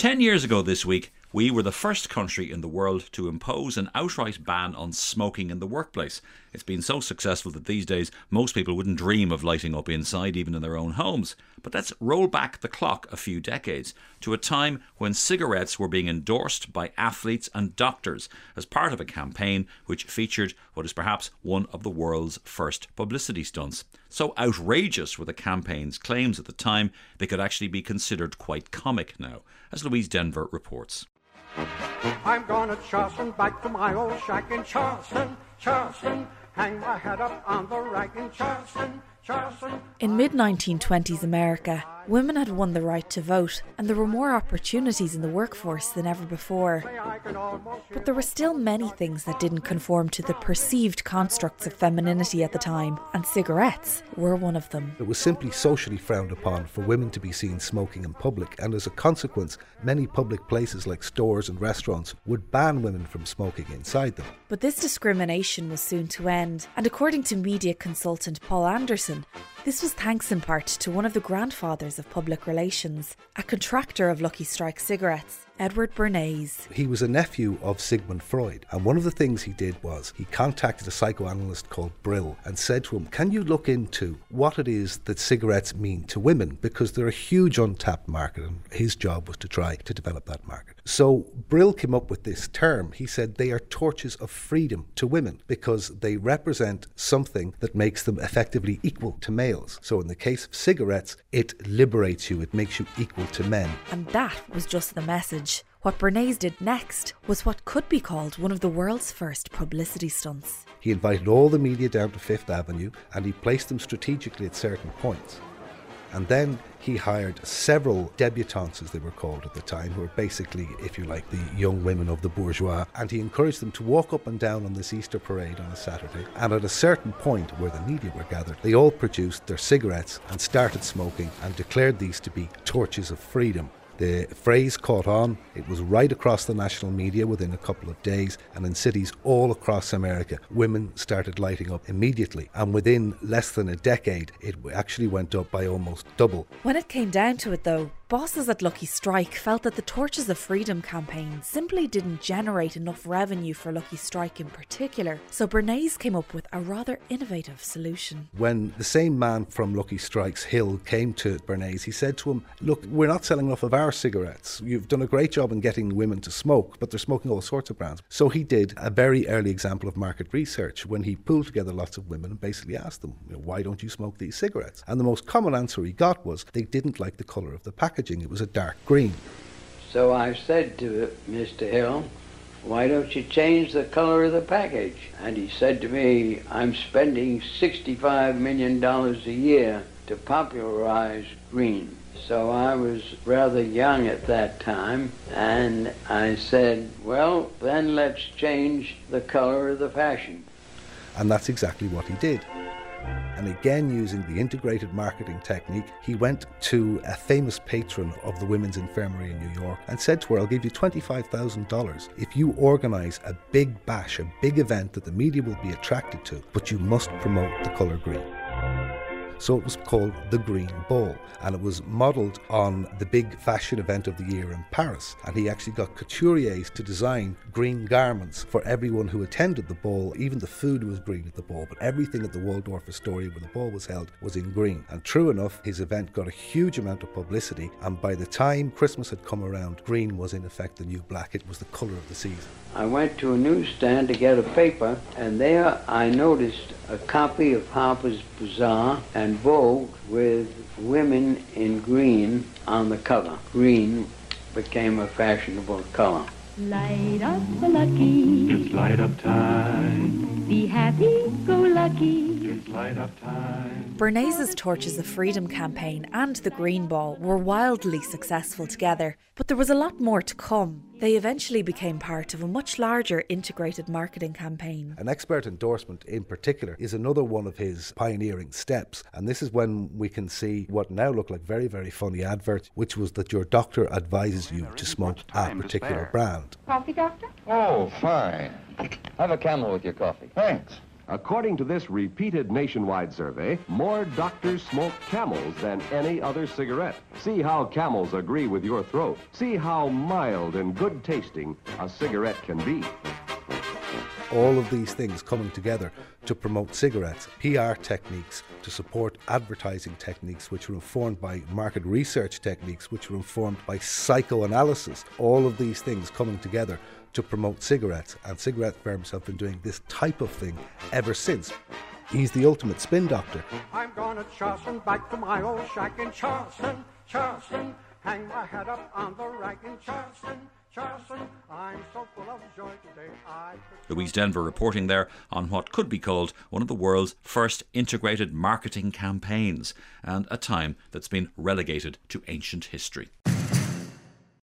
10 years ago this week, we were the first country in the world to impose an outright ban on smoking in the workplace. It's been so successful that these days most people wouldn't dream of lighting up inside, even in their own homes. But let's roll back the clock a few decades to a time when cigarettes were being endorsed by athletes and doctors as part of a campaign which featured what is perhaps one of the world's first publicity stunts. So outrageous were the campaign's claims at the time, they could actually be considered quite comic now, as Louise Denver reports. I'm gonna Charleston, back to my old shack in Charleston, Charleston. Hang my head up on the rack in Charleston, Charleston. In mid-1920s America, women had won the right to vote and there were more opportunities in the workforce than ever before. But there were still many things that didn't conform to the perceived constructs of femininity at the time, and cigarettes were one of them. It was simply socially frowned upon for women to be seen smoking in public, and as a consequence, many public places like stores and restaurants would ban women from smoking inside them. But this discrimination was soon to end, and according to media consultant Paul Anderson, this was thanks in part to one of the grandfathers of public relations, a contractor of Lucky Strike cigarettes, Edward Bernays. He was a nephew of Sigmund Freud, and one of the things he did was he contacted a psychoanalyst called Brill and said to him, can you look into what it is that cigarettes mean to women, because they're a huge untapped market, and his job was to try to develop that market. So Brill came up with this term. He said they are torches of freedom to women because they represent something that makes them effectively equal to males. So in the case of cigarettes, it liberates you, it makes you equal to men. And that was just the message. What Bernays did next was what could be called one of the world's first publicity stunts. He invited all the media down to Fifth Avenue and he placed them strategically at certain points. And then he hired several debutantes, as they were called at the time, who were basically, if you like, the young women of the bourgeois. And he encouraged them to walk up and down on this Easter parade on a Saturday. And at a certain point where the media were gathered, they all produced their cigarettes and started smoking and declared these to be torches of freedom. The phrase caught on. It was right across the national media within a couple of days, and in cities all across America, women started lighting up immediately. And within less than a decade, it actually went up by almost double. When it came down to it though, bosses at Lucky Strike felt that the Torches of Freedom campaign simply didn't generate enough revenue for Lucky Strike in particular, so Bernays came up with a rather innovative solution. When the same man from Lucky Strike's Hill came to Bernays, he said to him, look, we're not selling enough of our cigarettes. You've done a great job in getting women to smoke, but they're smoking all sorts of brands. So he did a very early example of market research when he pulled together lots of women and basically asked them, why don't you smoke these cigarettes? And the most common answer he got was they didn't like the colour of the packaging. It was a dark green. So I said to Mr. Hill, why don't you change the color of the package? And he said to me, I'm spending $65 million a year to popularize green. So I was rather young at that time, and I said, well, then let's change the color of the fashion. And that's exactly what he did. And again, using the integrated marketing technique, he went to a famous patron of the Women's Infirmary in New York and said to her, I'll give you $25,000 if you organise a big bash, a big event that the media will be attracted to, but you must promote the colour green. So it was called the Green Ball, and it was modelled on the big fashion event of the year in Paris. And he actually got couturiers to design green garments for everyone who attended the ball. Even the food was green at the ball, but everything at the Waldorf Astoria where the ball was held was in green. And true enough, his event got a huge amount of publicity, and by the time Christmas had come around, green was in effect the new black. It was the colour of the season. I went to a newsstand to get a paper, and there I noticed a copy of Harper's Bazaar and Vogue with women in green on the cover. Green became a fashionable color. Light up the lucky. It's light up time. Be happy, go lucky. It's light up time. Bernays' Torches of Freedom campaign and the Green Ball were wildly successful together, but there was a lot more to come. They eventually became part of a much larger integrated marketing campaign. An expert endorsement in particular is another one of his pioneering steps, and this is when we can see what now look like very, very funny adverts, which was that your doctor advises you to smoke a particular brand. Coffee, doctor? Oh, fine. Have a Camel with your coffee. Thanks. According to this repeated nationwide survey, more doctors smoke Camels than any other cigarette. See how Camels agree with your throat. See how mild and good tasting a cigarette can be. All of these things coming together to promote cigarettes, PR techniques, to support advertising techniques which are informed by market research techniques, which are informed by psychoanalysis. All of these things coming together to promote cigarettes, and cigarette firms have been doing this type of thing ever since. He's the ultimate spin doctor. I'm gonna Charleston, back to my old shack in Charleston, Charleston, hang my head up on the rack in Charleston, Charleston, I'm so full of joy today Louise Denver reporting there on what could be called one of the world's first integrated marketing campaigns, and a time that's been relegated to ancient history.